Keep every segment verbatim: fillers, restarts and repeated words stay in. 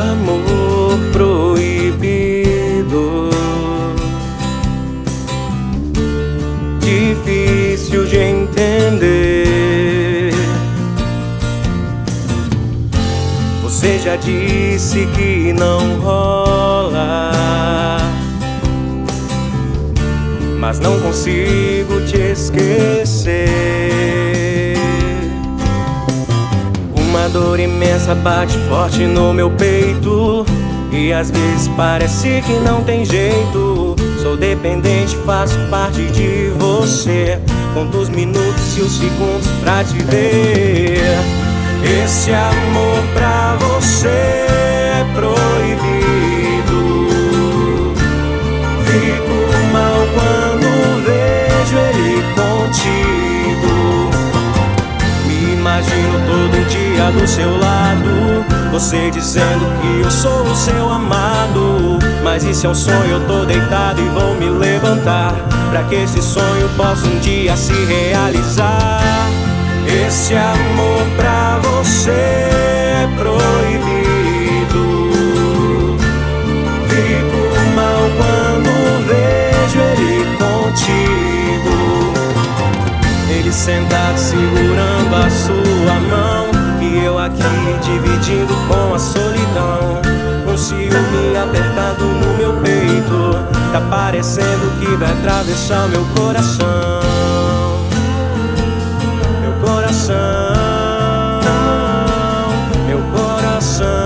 amor proibido, difícil de entender. Você já disse que não rola, mas não consigo te esquecer. Uma dor imensa bate forte no meu peito, e às vezes parece que não tem jeito. Sou dependente, faço parte de você. Conto os minutos e os segundos pra te ver. Esse amor pra você é proibido. Fico mal quando vejo ele contigo. Me imagino todo dia do seu lado, você dizendo que eu sou o seu amado. Mas isso é um sonho, eu tô deitado e vou me levantar, pra que esse sonho possa um dia se realizar. Esse amor pra você é proibido. Fico mal quando vejo ele contigo. Ele sentado segurando a sua mão, e eu aqui dividindo com a solidão. Um ciúme apertado no meu peito, tá parecendo que vai atravessar meu coração. Meu coração, meu coração.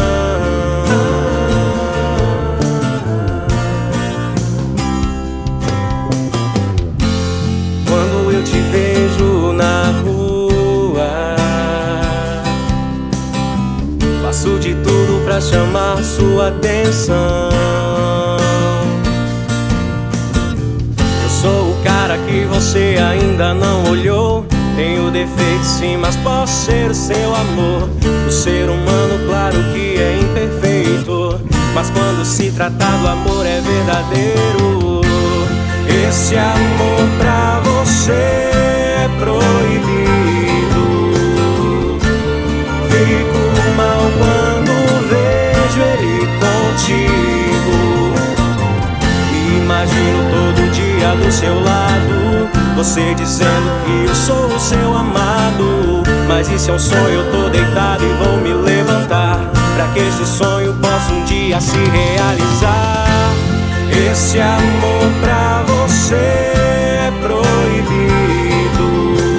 Quando eu te vejo na rua, faço de tudo pra chamar sua atenção. Eu sou o cara que você ainda não olhou. Tenho defeitos sim, mas posso ser o seu amor. O ser humano, claro que é imperfeito, mas quando se trata do amor é verdadeiro. Esse amor pra você é proibido. Fico mal quando vejo ele contigo. Me imagino todo dia do seu lado, você dizendo que eu sou o seu amado. Mas isso é um sonho, eu tô deitado e vou me levantar, pra que esse sonho possa um dia se realizar. Esse amor pra você é proibido.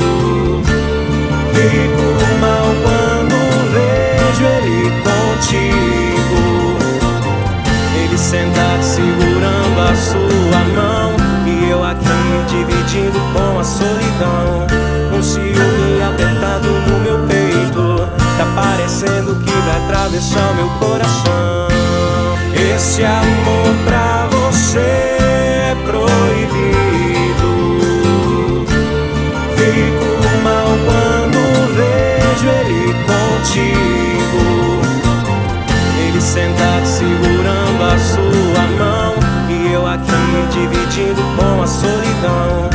Fico mal quando vejo ele contigo. Ele sentado segurando a sua mão, e eu aqui dividindo com a solidão. Um ciúme apertado no meu peito, tá parecendo que vai atravessar meu coração. Esse amor pra você é proibido. Fico mal quando vejo ele contigo. Ele sentado segurando a sua mão, e eu aqui dividindo com a solidão.